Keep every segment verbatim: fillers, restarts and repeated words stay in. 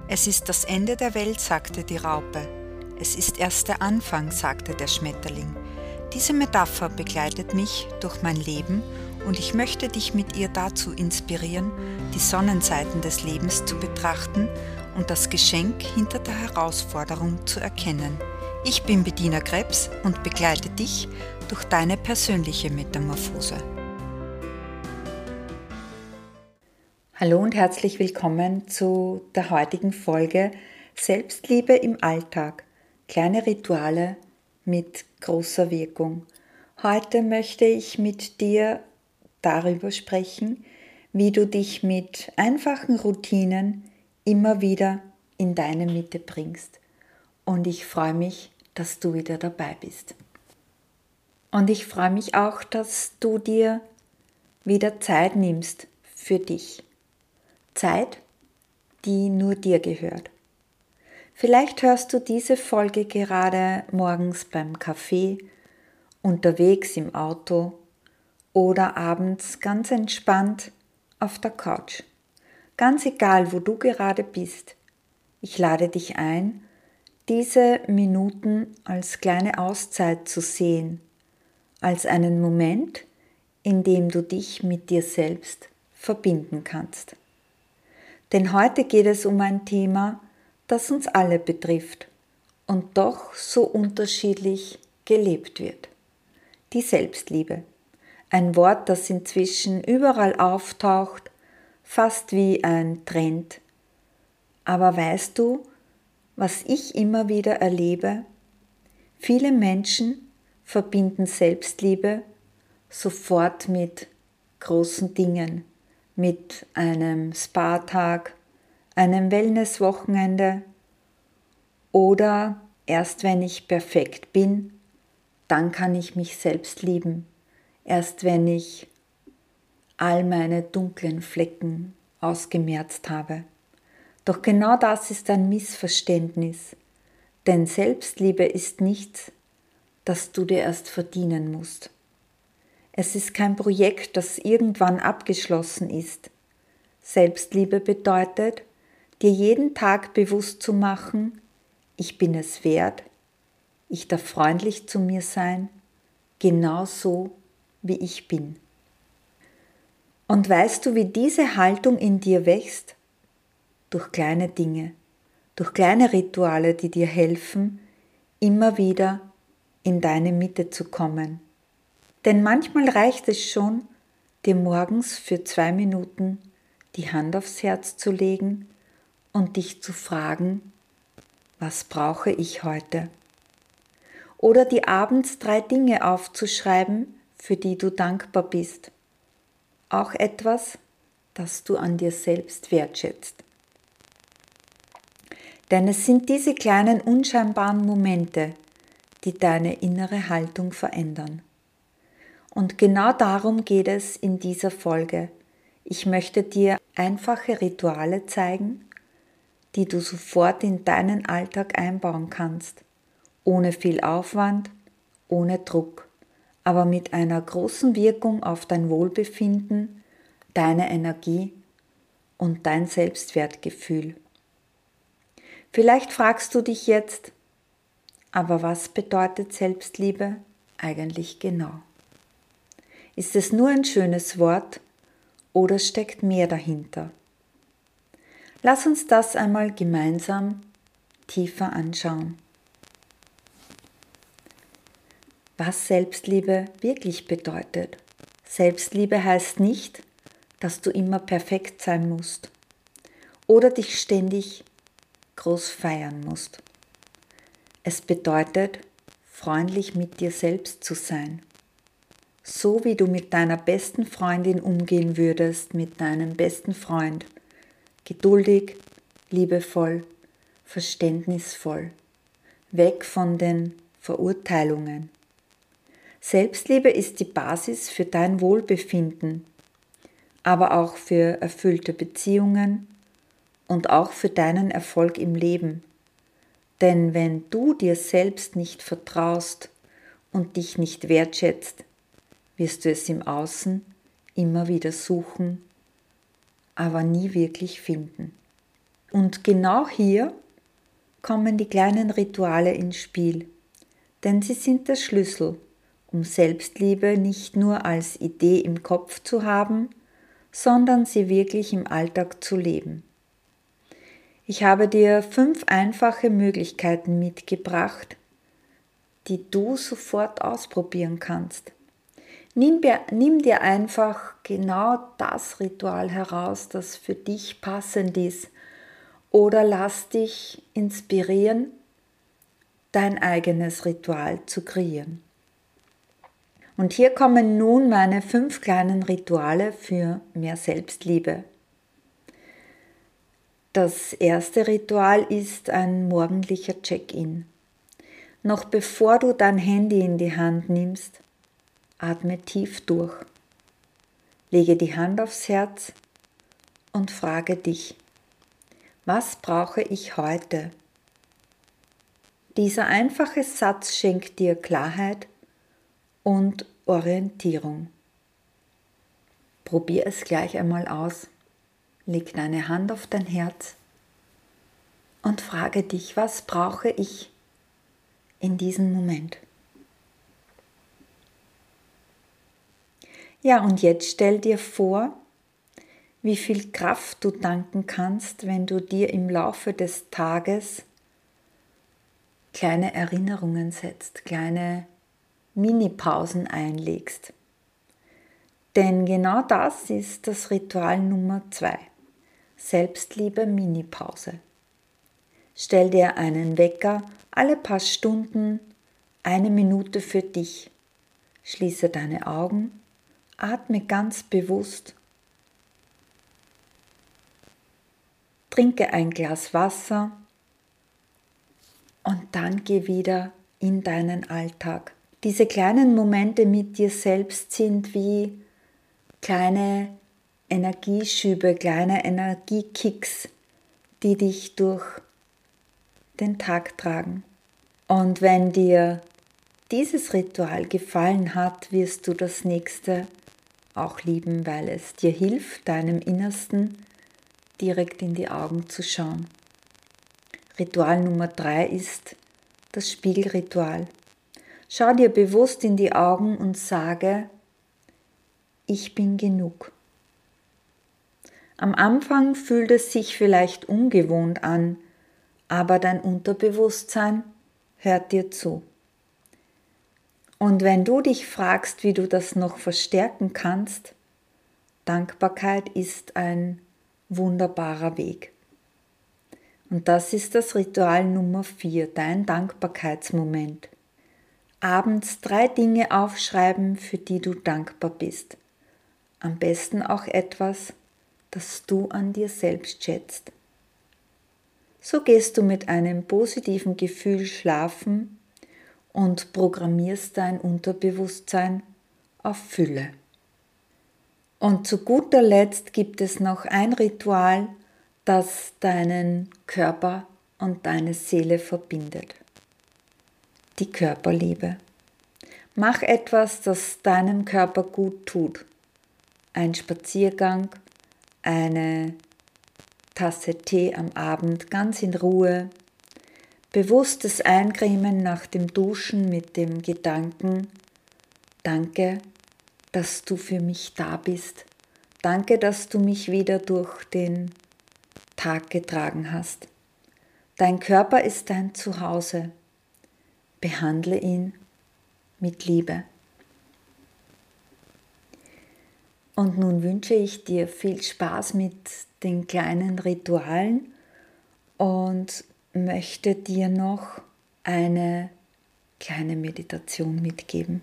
Es ist das Ende der Welt, sagte die Raupe. Es ist erst der Anfang, sagte der Schmetterling. Diese Metapher begleitet mich durch mein Leben und ich möchte dich mit ihr dazu inspirieren, die Sonnenseiten des Lebens zu betrachten und das Geschenk hinter der Herausforderung zu erkennen. Ich bin Bettina Krebs und begleite dich durch deine persönliche Metamorphose. Hallo und herzlich willkommen zu der heutigen Folge Selbstliebe im Alltag. Kleine Rituale mit großer Wirkung. Heute möchte ich mit dir darüber sprechen, wie du dich mit einfachen Routinen immer wieder in deine Mitte bringst. Und ich freue mich, dass du wieder dabei bist. Und ich freue mich auch, dass du dir wieder Zeit nimmst für dich. Zeit, die nur dir gehört. Vielleicht hörst du diese Folge gerade morgens beim Kaffee, unterwegs im Auto oder abends ganz entspannt auf der Couch. Ganz egal, wo du gerade bist. Ich lade dich ein, diese Minuten als kleine Auszeit zu sehen, als einen Moment, in dem du dich mit dir selbst verbinden kannst. Denn heute geht es um ein Thema, das uns alle betrifft und doch so unterschiedlich gelebt wird. Die Selbstliebe. Ein Wort, das inzwischen überall auftaucht, fast wie ein Trend. Aber weißt du, was ich immer wieder erlebe? Viele Menschen verbinden Selbstliebe sofort mit großen Dingen. Mit einem Spa-Tag, einem Wellness-Wochenende oder erst wenn ich perfekt bin, dann kann ich mich selbst lieben. Erst wenn ich all meine dunklen Flecken ausgemerzt habe. Doch genau das ist ein Missverständnis, denn Selbstliebe ist nichts, das du dir erst verdienen musst. Es ist kein Projekt, das irgendwann abgeschlossen ist. Selbstliebe bedeutet, dir jeden Tag bewusst zu machen, ich bin es wert, ich darf freundlich zu mir sein, genau so, wie ich bin. Und weißt du, wie diese Haltung in dir wächst? Durch kleine Dinge, durch kleine Rituale, die dir helfen, immer wieder in deine Mitte zu kommen. Denn manchmal reicht es schon, dir morgens für zwei Minuten die Hand aufs Herz zu legen und dich zu fragen, was brauche ich heute? Oder dir abends drei Dinge aufzuschreiben, für die du dankbar bist. Auch etwas, das du an dir selbst wertschätzt. Denn es sind diese kleinen unscheinbaren Momente, die deine innere Haltung verändern. Und genau darum geht es in dieser Folge. Ich möchte dir einfache Rituale zeigen, die du sofort in deinen Alltag einbauen kannst. Ohne viel Aufwand, ohne Druck, aber mit einer großen Wirkung auf dein Wohlbefinden, deine Energie und dein Selbstwertgefühl. Vielleicht fragst du dich jetzt, aber was bedeutet Selbstliebe eigentlich genau? Ist es nur ein schönes Wort oder steckt mehr dahinter? Lass uns das einmal gemeinsam tiefer anschauen. Was Selbstliebe wirklich bedeutet. Selbstliebe heißt nicht, dass du immer perfekt sein musst oder dich ständig groß feiern musst. Es bedeutet, freundlich mit dir selbst zu sein. So wie du mit deiner besten Freundin umgehen würdest, mit deinem besten Freund. Geduldig, liebevoll, verständnisvoll. Weg von den Verurteilungen. Selbstliebe ist die Basis für dein Wohlbefinden, aber auch für erfüllte Beziehungen und auch für deinen Erfolg im Leben. Denn wenn du dir selbst nicht vertraust und dich nicht wertschätzt, wirst du es im Außen immer wieder suchen, aber nie wirklich finden. Und genau hier kommen die kleinen Rituale ins Spiel, denn sie sind der Schlüssel, um Selbstliebe nicht nur als Idee im Kopf zu haben, sondern sie wirklich im Alltag zu leben. Ich habe dir fünf einfache Möglichkeiten mitgebracht, die du sofort ausprobieren kannst. Nimm dir, nimm dir einfach genau das Ritual heraus, das für dich passend ist, oder lass dich inspirieren, dein eigenes Ritual zu kreieren. Und hier kommen nun meine fünf kleinen Rituale für mehr Selbstliebe. Das erste Ritual ist ein morgendlicher Check-in. Noch bevor du dein Handy in die Hand nimmst, atme tief durch. Lege die Hand aufs Herz und frage dich, was brauche ich heute? Dieser einfache Satz schenkt dir Klarheit und Orientierung. Probier es gleich einmal aus. Leg deine Hand auf dein Herz und frage dich, was brauche ich in diesem Moment? Ja, und jetzt stell dir vor, wie viel Kraft du tanken kannst, wenn du dir im Laufe des Tages kleine Erinnerungen setzt, kleine Mini-Pausen einlegst. Denn genau das ist das Ritual Nummer zwei. Selbstliebe Mini-Pause. Stell dir einen Wecker alle paar Stunden, eine Minute für dich. Schließe deine Augen, atme ganz bewusst. Trinke ein Glas Wasser und dann geh wieder in deinen Alltag. Diese kleinen Momente mit dir selbst sind wie kleine Energieschübe, kleine Energiekicks, die dich durch den Tag tragen. Und wenn dir dieses Ritual gefallen hat, wirst du das nächste auch lieben, weil es dir hilft, deinem Innersten direkt in die Augen zu schauen. Ritual Nummer drei ist das Spiegelritual. Schau dir bewusst in die Augen und sage, ich bin genug. Am Anfang fühlt es sich vielleicht ungewohnt an, aber dein Unterbewusstsein hört dir zu. Und wenn du dich fragst, wie du das noch verstärken kannst, Dankbarkeit ist ein wunderbarer Weg. Und das ist das Ritual Nummer vier, dein Dankbarkeitsmoment. Abends drei Dinge aufschreiben, für die du dankbar bist. Am besten auch etwas, das du an dir selbst schätzt. So gehst du mit einem positiven Gefühl schlafen und programmierst dein Unterbewusstsein auf Fülle. Und zu guter Letzt gibt es noch ein Ritual, das deinen Körper und deine Seele verbindet. Die Körperliebe. Mach etwas, das deinem Körper gut tut. Ein Spaziergang, eine Tasse Tee am Abend, ganz in Ruhe. Bewusstes Eincremen nach dem Duschen mit dem Gedanken, danke, dass du für mich da bist. Danke, dass du mich wieder durch den Tag getragen hast. Dein Körper ist dein Zuhause. Behandle ihn mit Liebe. Und nun wünsche ich dir viel Spaß mit den kleinen Ritualen und möchte dir noch eine kleine Meditation mitgeben.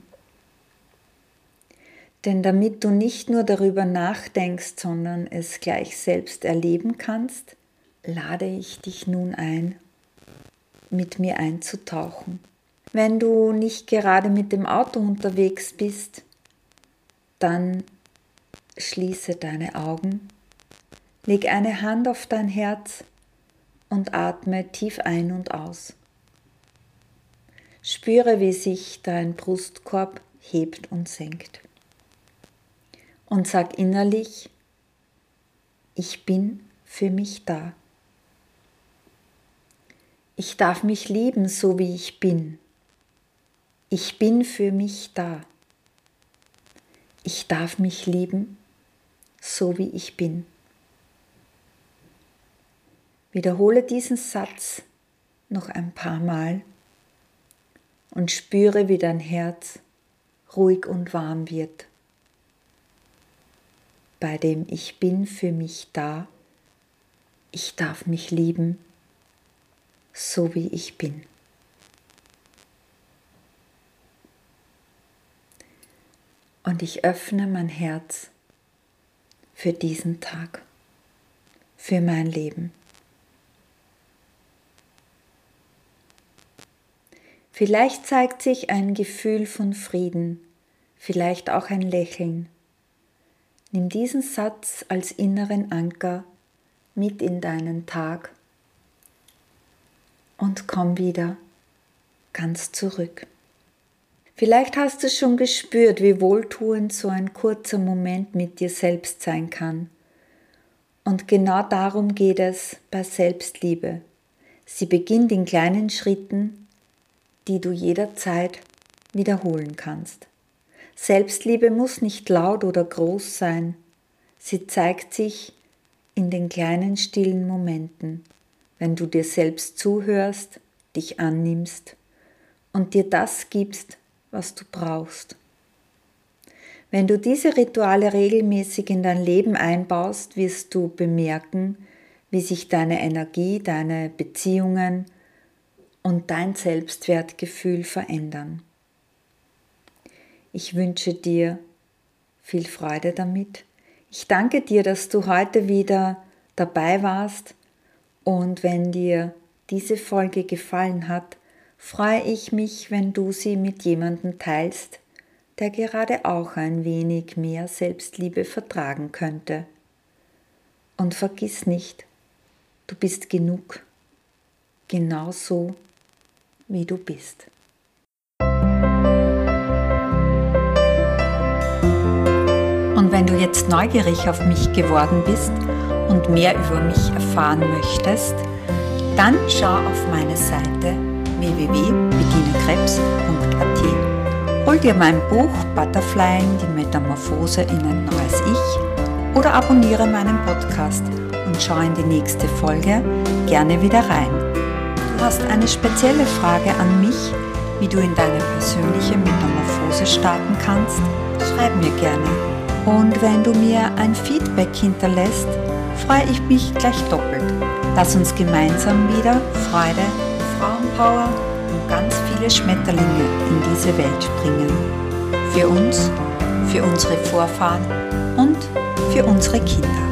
Denn damit du nicht nur darüber nachdenkst, sondern es gleich selbst erleben kannst, lade ich dich nun ein, mit mir einzutauchen. Wenn du nicht gerade mit dem Auto unterwegs bist, dann schließe deine Augen, leg eine Hand auf dein Herz und atme tief ein und aus. Spüre, wie sich dein Brustkorb hebt und senkt. Und sag innerlich, ich bin für mich da. Ich darf mich lieben, so wie ich bin. Ich bin für mich da. Ich darf mich lieben, so wie ich bin. Wiederhole diesen Satz noch ein paar Mal und spüre, wie dein Herz ruhig und warm wird. Bei dem Ich bin für mich da, ich darf mich lieben, so wie ich bin. Und ich öffne mein Herz für diesen Tag, für mein Leben. Vielleicht zeigt sich ein Gefühl von Frieden, vielleicht auch ein Lächeln. Nimm diesen Satz als inneren Anker mit in deinen Tag und komm wieder ganz zurück. Vielleicht hast du schon gespürt, wie wohltuend so ein kurzer Moment mit dir selbst sein kann. Und genau darum geht es bei Selbstliebe. Sie beginnt in kleinen Schritten, die du jederzeit wiederholen kannst. Selbstliebe muss nicht laut oder groß sein. Sie zeigt sich in den kleinen stillen Momenten, wenn du dir selbst zuhörst, dich annimmst und dir das gibst, was du brauchst. Wenn du diese Rituale regelmäßig in dein Leben einbaust, wirst du bemerken, wie sich deine Energie, deine Beziehungen und dein Selbstwertgefühl verändern. Ich wünsche dir viel Freude damit. Ich danke dir, dass du heute wieder dabei warst, und wenn dir diese Folge gefallen hat, freue ich mich, wenn du sie mit jemandem teilst, der gerade auch ein wenig mehr Selbstliebe vertragen könnte. Und vergiss nicht, du bist genug, genauso wie du bist. Und wenn du jetzt neugierig auf mich geworden bist und mehr über mich erfahren möchtest, dann schau auf meine Seite w w w punkt bettina krebs punkt a t. Hol dir mein Buch Butterflying, die Metamorphose in ein neues Ich, oder abonniere meinen Podcast und schau in die nächste Folge gerne wieder rein. Du hast eine spezielle Frage an mich, wie du in deine persönliche Metamorphose starten kannst, schreib mir gerne. Und wenn du mir ein Feedback hinterlässt, freue ich mich gleich doppelt. Lass uns gemeinsam wieder Freude, Frauenpower und ganz viele Schmetterlinge in diese Welt bringen. Für uns, für unsere Vorfahren und für unsere Kinder.